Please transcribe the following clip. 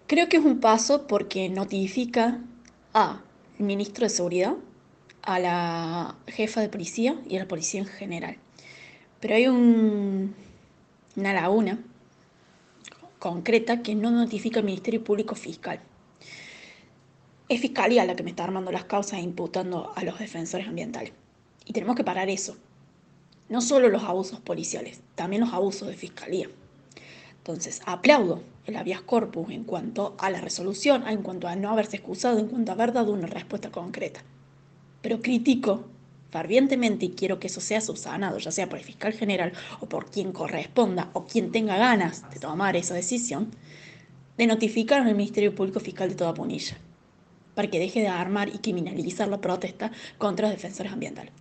Creo que es un paso porque notifica al ministro de Seguridad, a la jefa de policía y a la policía en general. Pero hay una laguna concreta que no notifica al Ministerio Público Fiscal. Es Fiscalía la que me está armando las causas e imputando a los defensores ambientales. Y tenemos que parar eso. No solo los abusos policiales, también los abusos de Fiscalía. Entonces, aplaudo el habeas corpus en cuanto a la resolución, en cuanto a no haberse excusado, en cuanto a haber dado una respuesta concreta. Pero critico fervientemente y quiero que eso sea subsanado, ya sea por el fiscal general o por quien corresponda o quien tenga ganas de tomar esa decisión, de notificar al Ministerio Público Fiscal de toda Punilla, para que deje de armar y criminalizar la protesta contra los defensores ambientales.